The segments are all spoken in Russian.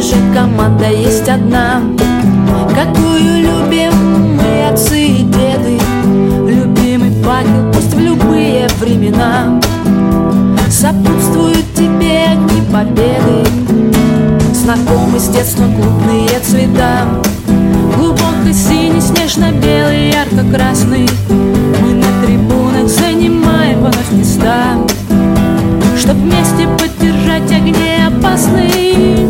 наша команда есть одна, какую любим мы, отцы и деды. Любимый факел пусть в любые времена сопутствуют тебе дни победы. Знакомы с детства клубные цвета, глубокий синий, снежно-белый, ярко-красный. Мы на трибунах занимаем вновь места, чтоб вместе поддержать огни опасный.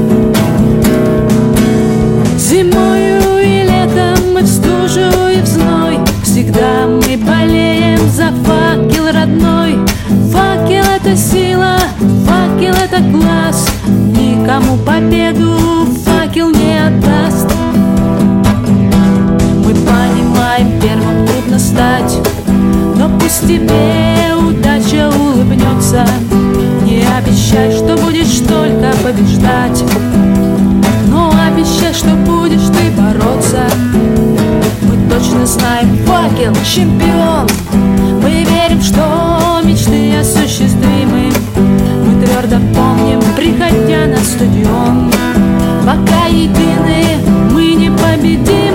Зимою и летом, и в стужу, и в зной всегда мы болеем за факел родной. Факел — это сила, факел — это глаз, никому победу факел не отдаст. Мы понимаем, первым трудно стать, но пусть тебе удача улыбнется. Не обещай, что будешь только побеждать, но обещай, что будешь ты бороться. Мы точно знаем, факел — чемпион. Мы верим, что мечты осуществимы. Мы твердо помним, приходя на стадион, пока едины мы не победим.